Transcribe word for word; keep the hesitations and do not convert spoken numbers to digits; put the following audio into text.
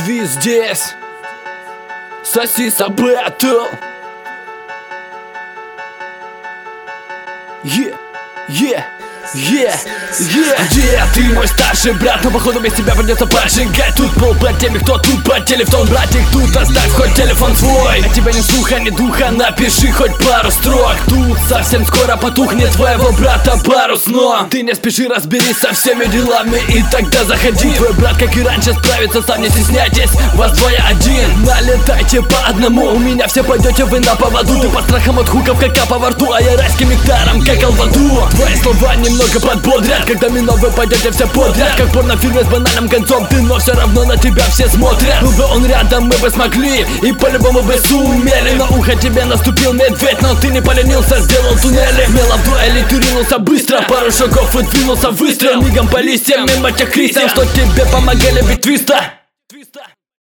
Твист здесь. Сосиса Бэтл. Е, е, е, е. Где ты, мой старший брат? Но походу без тебя придется поджигать. Тут пол под теми, кто тут по телефон. Братик, тут оставь хоть телефон свой. От тебя ни слуха, ни духа, напиши хоть пару строк. Тут совсем скоро потухнет твоего брата парус. Но ты не спеши, разберись со всеми делами и тогда заходи. Твой брат, как и раньше, справится сам, не стесняйтесь. Вас двое один, налетайте по одному. У меня все пойдете вы на поводу. Ты по страхам от хуков, как капа во рту, а я райским нектаром, как в аду. Твои слова немного подбодрят, когда мино вы пойдете все подряд. Как в порнофильме с банальным концом ты, но все равно на тебя все смотрят. Был бы он рядом, мы бы смогли и по-любому бы сумели. На ухо тебе наступил медведь, но ты не поленился, сделал туннели. Смело в дуэли ты ринулся быстро, пару шагов и двинулся выстрел. Мигом по листьям мимо тех крестьян, что тебе помогали бить твиста.